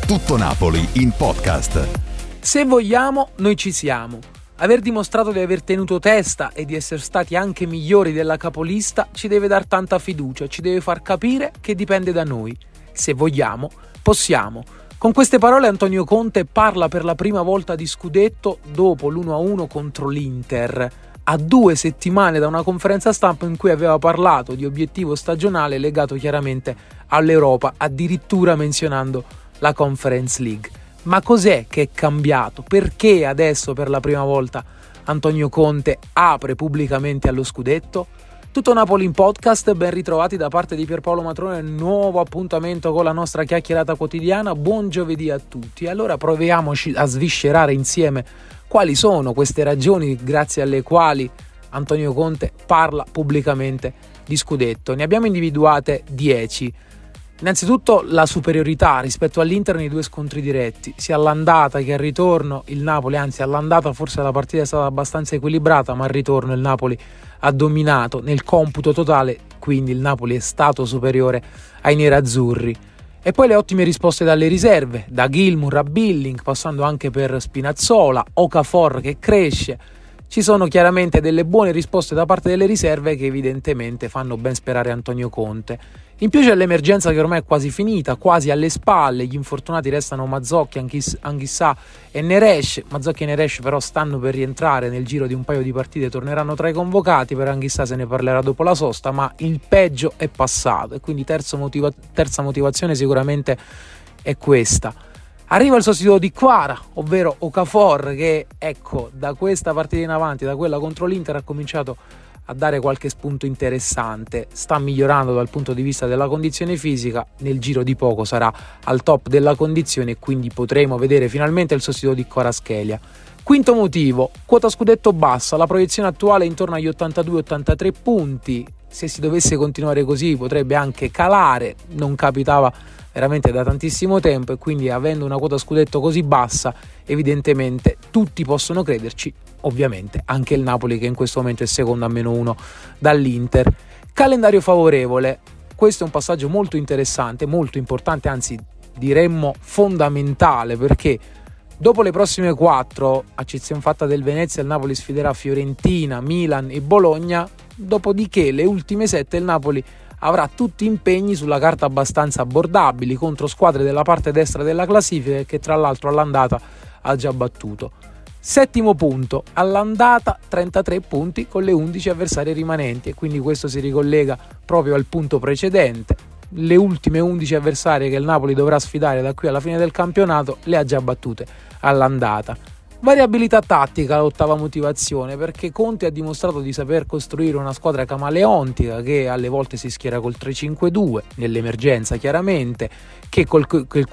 Tutto Napoli in podcast. Se vogliamo, noi ci siamo. Aver dimostrato di aver tenuto testa e di essere stati anche migliori della capolista ci deve dar tanta fiducia, ci deve far capire che dipende da noi. Se vogliamo, possiamo. Con queste parole Antonio Conte parla per la prima volta di scudetto dopo l'1-1 contro l'Inter, a 2 settimane da una conferenza stampa in cui aveva parlato di obiettivo stagionale legato chiaramente all'Europa, addirittura menzionando la Conference League. Ma cos'è che è cambiato? Perché adesso per la prima volta Antonio Conte apre pubblicamente allo scudetto? Tutto Napoli in podcast, ben ritrovati da parte di Pierpaolo Matrone, nuovo appuntamento con la nostra chiacchierata quotidiana. Buon giovedì a tutti. Allora proviamoci a sviscerare insieme quali sono queste ragioni grazie alle quali Antonio Conte parla pubblicamente di scudetto. Ne abbiamo individuate 10. Innanzitutto la superiorità rispetto all'Inter nei 2 scontri diretti, sia all'andata che al ritorno il Napoli, anzi all'andata forse la partita è stata abbastanza equilibrata, ma al ritorno il Napoli ha dominato nel computo totale, quindi il Napoli è stato superiore ai nerazzurri. E poi le ottime risposte dalle riserve, da Gilmour a Billing, passando anche per Spinazzola, Okafor che cresce. Ci sono chiaramente delle buone risposte da parte delle riserve che evidentemente fanno ben sperare Antonio Conte. In più c'è l'emergenza che ormai è quasi finita, quasi alle spalle, gli infortunati restano Mazzocchi, Anghissà e Neres. Mazzocchi e Neres però stanno per rientrare nel giro di un paio di partite, torneranno tra i convocati, per Anghissà se ne parlerà dopo la sosta, ma il peggio è passato e quindi terza motivazione sicuramente è questa. Arriva il sostituto di Kvara, ovvero Okafor, che da questa partita in avanti, da quella contro l'Inter, ha cominciato a dare qualche spunto interessante, sta migliorando dal punto di vista della condizione fisica, nel giro di poco sarà al top della condizione e quindi potremo vedere finalmente il sostituto di Kvaratskhelia. Quinto motivo, quota scudetto bassa, la proiezione attuale è intorno agli 82-83 punti, se si dovesse continuare così potrebbe anche calare, non capitava veramente da tantissimo tempo e quindi avendo una quota scudetto così bassa evidentemente tutti possono crederci, ovviamente anche il Napoli che in questo momento è secondo a -1 dall'Inter. Calendario favorevole, questo è un passaggio molto interessante, molto importante, anzi diremmo fondamentale, perché dopo le prossime 4, a eccezione fatta del Venezia, il Napoli sfiderà Fiorentina, Milan e Bologna, dopodiché le ultime 7 il Napoli avrà tutti impegni sulla carta abbastanza abbordabili contro squadre della parte destra della classifica che tra l'altro all'andata ha già battuto. Settimo punto, all'andata 33 punti con le 11 avversarie rimanenti e quindi questo si ricollega proprio al punto precedente. Le ultime 11 avversarie che il Napoli dovrà sfidare da qui alla fine del campionato le ha già battute all'andata. Variabilità tattica, l'ottava motivazione, perché Conte ha dimostrato di saper costruire una squadra camaleontica che alle volte si schiera col 3-5-2, nell'emergenza chiaramente, che col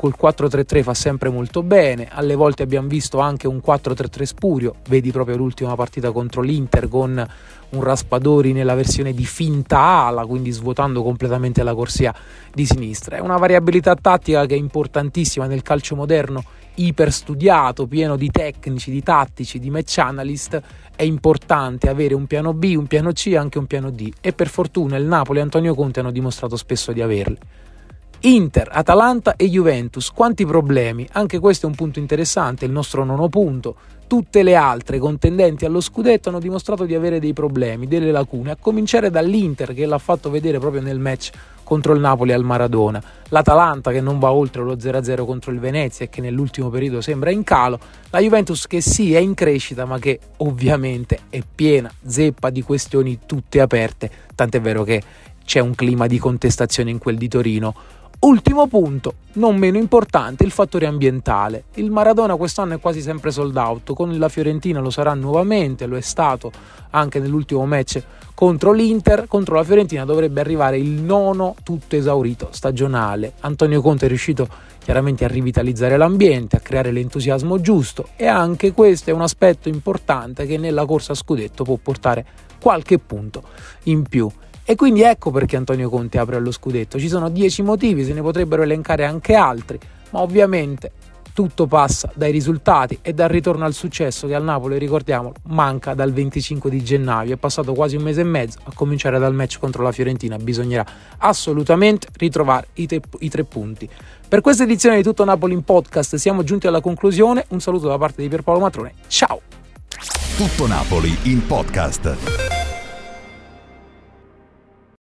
4-3-3 fa sempre molto bene, alle volte abbiamo visto anche un 4-3-3 spurio, vedi proprio l'ultima partita contro l'Inter con un Raspadori nella versione di finta ala, quindi svuotando completamente la corsia di sinistra. È una variabilità tattica che è importantissima nel calcio moderno, iper studiato, pieno di tecnici, di tattici, di match analyst. È importante avere un piano B, un piano C e anche un piano D e per fortuna il Napoli e Antonio Conte hanno dimostrato spesso di averli. Inter, Atalanta e Juventus, quanti problemi, anche questo è un punto interessante, il nostro nono punto. Tutte le altre contendenti allo scudetto hanno dimostrato di avere dei problemi, delle lacune, a cominciare dall'Inter che l'ha fatto vedere proprio nel match contro il Napoli al Maradona, l'Atalanta che non va oltre lo 0-0 contro il Venezia e che nell'ultimo periodo sembra in calo, la Juventus che sì è in crescita ma che ovviamente è piena zeppa di questioni tutte aperte, tant'è vero che c'è un clima di contestazione in quel di Torino. Ultimo punto, non meno importante, il fattore ambientale. Il Maradona quest'anno è quasi sempre sold out, con la Fiorentina lo sarà nuovamente, lo è stato anche nell'ultimo match contro l'Inter, contro la Fiorentina dovrebbe arrivare il 9 tutto esaurito stagionale. Antonio Conte è riuscito chiaramente a rivitalizzare l'ambiente, a creare l'entusiasmo giusto e anche questo è un aspetto importante che nella corsa a scudetto può portare qualche punto in più. E quindi ecco perché Antonio Conte apre allo scudetto. Ci sono 10 motivi, se ne potrebbero elencare anche altri, ma ovviamente tutto passa dai risultati e dal ritorno al successo che al Napoli, ricordiamolo, manca dal 25 di gennaio. È passato quasi un mese e mezzo, a cominciare dal match contro la Fiorentina bisognerà assolutamente ritrovare i 3 punti. Per questa edizione di Tutto Napoli in podcast siamo giunti alla conclusione. Un saluto da parte di Pierpaolo Matrone, ciao! Tutto Napoli in podcast.